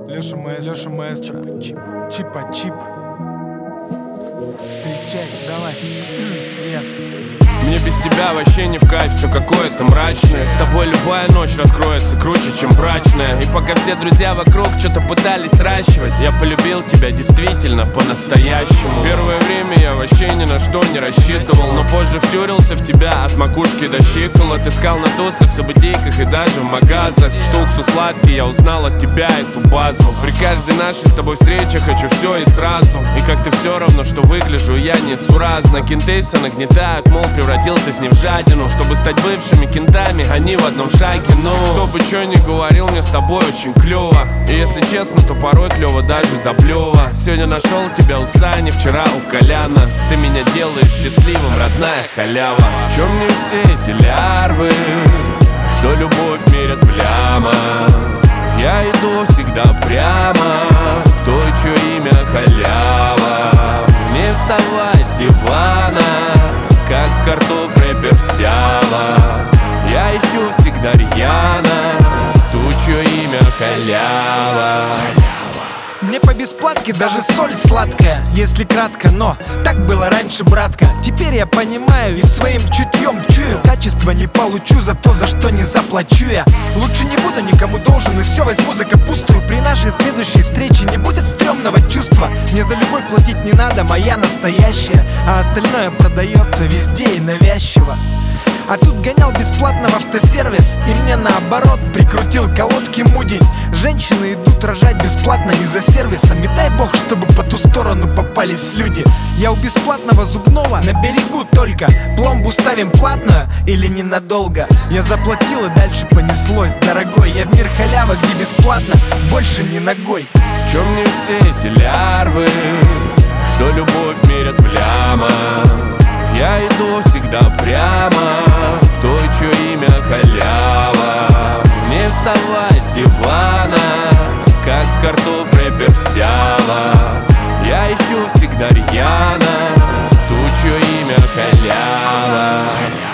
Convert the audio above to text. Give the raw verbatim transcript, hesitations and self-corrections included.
Леша Маэстро, Леша Маэстро, чип, чипа чип. Встречай, давай. Нет. Мне без тебя вообще не в кайф, все какое-то мрачное. С тобой любая ночь раскроется круче, чем брачная. И пока все друзья вокруг что-то пытались сращивать, я полюбил тебя действительно по-настоящему. Первое время я вообще ни на что не рассчитывал, но позже втюрился в тебя от макушки до щиколоток. Искал на тусах, событийках и даже в магазах. Что уксус сладкий, я узнал от тебя эту базу. При каждой нашей с тобой встрече хочу все и сразу. И как-то все равно, что выгляжу я несуразно. Кенты все нагнетают, мол, превратился с ним в жадину. Чтобы стать бывшими кентами, они в одном шаге. Ну, кто бы что ни говорил, мне с тобой очень клево. И если честно, то порой клево даже до блева. Сегодня нашел тебя у Сани, вчера у Коляна. Ты меня делаешь счастливым, родная халява. Чем мне все эти лярвы, что любовь мерят в лямах? Я иду всегда прямо, кто и чье имя халява. Не вставай с дивана, как с картов рэпер Сява. Я ищу всегда рьяно ту, чье имя халява. Мне по бесплатке даже соль сладкая, если кратко, но так было раньше, братка. Теперь я понимаю и своим чутьем чую, качество не получу за то, за что не заплачу я. Лучше не буду никому должен и все возьму за капусту. При нашей следующей встрече не будет стрёмного чувства. Мне за любовь платить не надо, моя настоящая, а остальное продается везде и навязчиво. А тут гонял бесплатно в автосервис, и мне наоборот прикрутил колодки мудень. Женщины идут рожать бесплатно не за сервисом, и дай бог, чтобы по ту сторону попались люди. Я у бесплатного зубного на берегу только. Пломбу ставим платную или ненадолго? Я заплатил и дальше понеслось, дорогой. Я в мир халявы, где бесплатно, больше не ногой. Чем мне все эти лярвы, что любовь мерят в лямах? Я иду всегда прямо, кто и чье имя халява. Не вставай с дивана, как с картов рэпер Сява. Я ищу всегда рьяно ту, чье имя халява.